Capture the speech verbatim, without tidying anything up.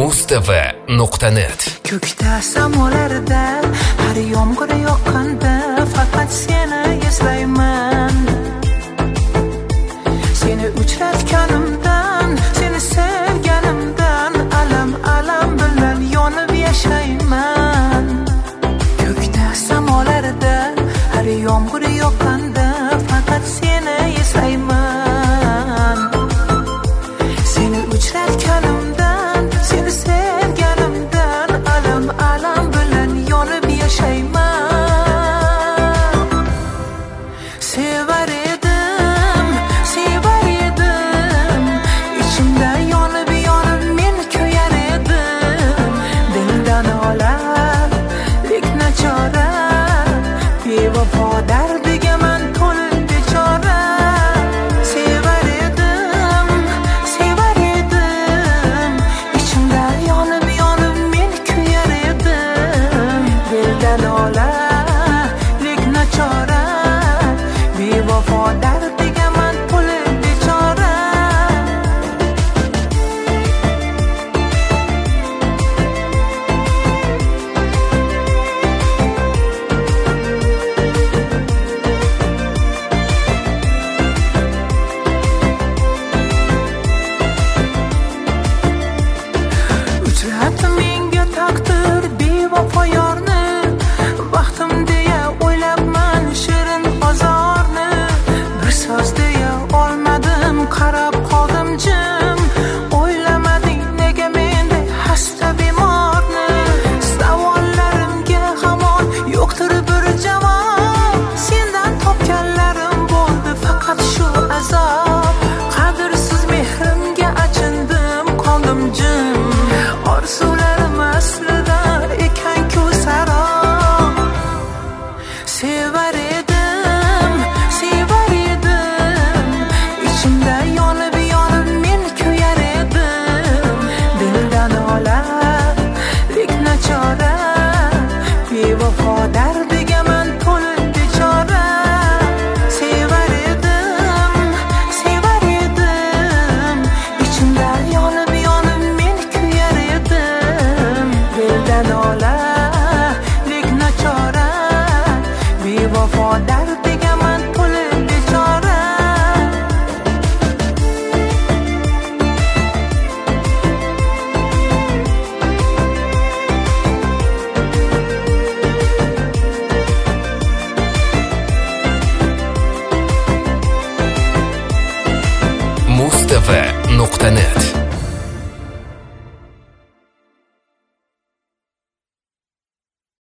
mustv nuqta net. Ko'kda samolarda har yomg'ir yoqqanda faqat seni eslayman. Seni uchratganimdan, seni sevganimdan alam alam bilan yonib yashayman. Ko'kda samolarda har yomg'ir yoqqanda faqat seni eslayman. Seni uchratganimdan, seni sevganimdan alam alam bilan yonib yashayman. Sevar edim, sevar edim, ichimda yonib yonib men ko'yar edim. Dildan olar lek nachora, bevafo dardiga man to'lib bechora. Sevar edim, sevar edim, ichimda yonib yonib men ko'yar edim. Dildan olar lek nachora, bevafo dardiga man to'lib bechora. Uchratdi menga taqdir bevafo yorni, baxtim deya o'ylabman shirin ozorni. Bir so'z deya olmadim, qarab qoldim jim. O'ylamading nega menda hasta bemorni? Savollarimga hamon yo'qdir bir javob. Sendan topganlarim bo'ldi faqat shu azob. Qadrsiz mehrimga achindim, qoldim jim. Orzularim aslida ekan-ku sarob. Sevar edim, sevar edim, ichimda yonib yonib men ko'yar edim. Dildan olar lek nachora, bevafo dardiga man to'lib bechora. Sevar edim, sevar edim, ichimda yonib yonib men ko'yar edim. Dildan olar lek nachora, bevafo dardiga man to'lib bechora. mustv nuqta net.